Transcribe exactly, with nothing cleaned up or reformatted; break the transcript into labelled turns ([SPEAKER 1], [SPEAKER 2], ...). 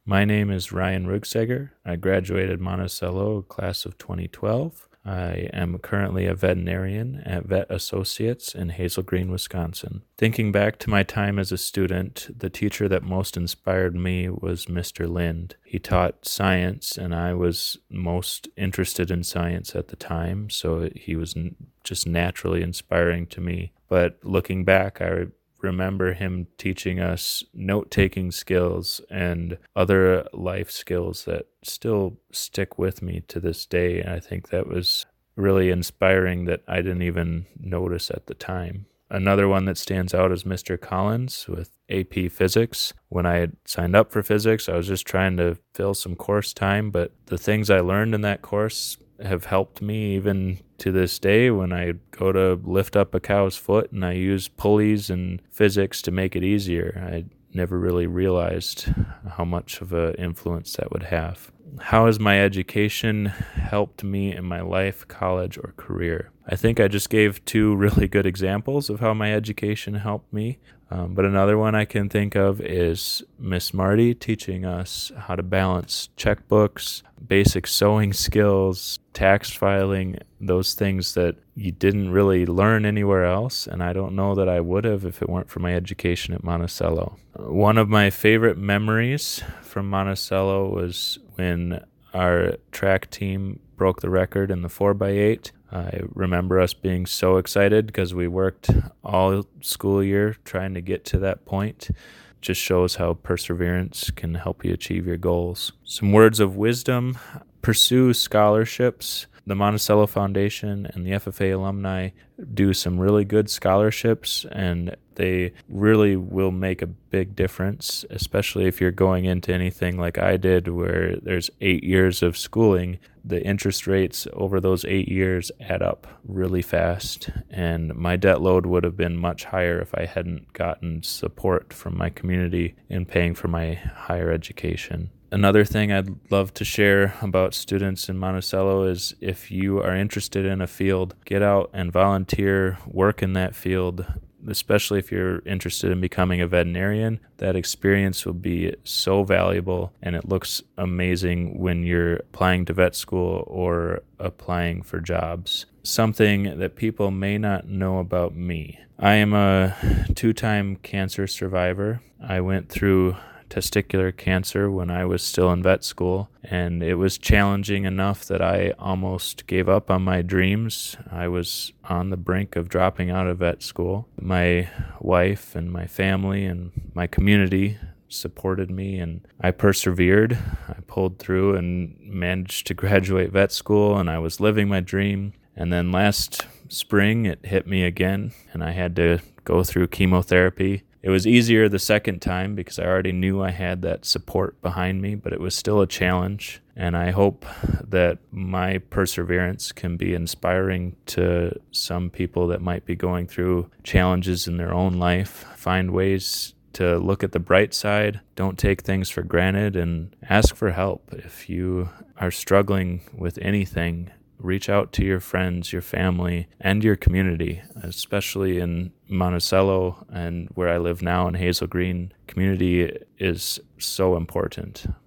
[SPEAKER 1] My name is Ryan Rugseger. I graduated Monticello class of twenty twelve. I am currently a veterinarian at Vet Associates in Hazel Green, Wisconsin. Thinking back to my time as a student, the teacher that most inspired me was Mister Lind. He taught science, and I was most interested in science at the time, so he was n- just naturally inspiring to me. But looking back, I remember him teaching us note-taking skills and other life skills that still stick with me to this day. And I think that was really inspiring that I didn't even notice at the time. Another one that stands out is Mister Collins with A P Physics. When I had signed up for physics, I was just trying to fill some course time, but the things I learned in that course have helped me even to this day when I go to lift up a cow's foot and I use pulleys and physics to make it easier. I never really realized how much of an influence that would have. How has my education helped me in my life, college, or career? I think I just gave two really good examples of how my education helped me. Um, but another one I can think of is Miss Marty teaching us how to balance checkbooks, basic sewing skills, tax filing, those things that you didn't really learn anywhere else. And I don't know that I would have if it weren't for my education at Monticello. One of my favorite memories from Monticello was when our track team broke the record in the four by eight. I remember us being so excited because we worked all school year trying to get to that point. Just shows how perseverance can help you achieve your goals. Some words of wisdom: pursue scholarships. The Monticello Foundation and the F F A alumni do some really good scholarships, and they really will make a big difference, especially if you're going into anything like I did where there's eight years of schooling. The interest rates over those eight years add up really fast, and my debt load would have been much higher if I hadn't gotten support from my community in paying for my higher education. Another thing I'd love to share about students in Monticello is if you are interested in a field, get out and volunteer, work in that field, especially if you're interested in becoming a veterinarian. That experience will be so valuable, and it looks amazing when you're applying to vet school or applying for jobs. Something that people may not know about me: I am a two-time cancer survivor. I went through testicular cancer when I was still in vet school, and it was challenging enough that I almost gave up on my dreams. I was on the brink of dropping out of vet school. My wife and my family and my community supported me, and I persevered. I pulled through and managed to graduate vet school, and I was living my dream. And then last spring it hit me again, and I had to go through chemotherapy. It was easier the second time because I already knew I had that support behind me, but it was still a challenge. And I hope that my perseverance can be inspiring to some people that might be going through challenges in their own life. Find ways to look at the bright side. Don't take things for granted, and ask for help. If you are struggling with anything, reach out to your friends, your family, and your community, especially in Monticello and where I live now in Hazel Green. Community is so important.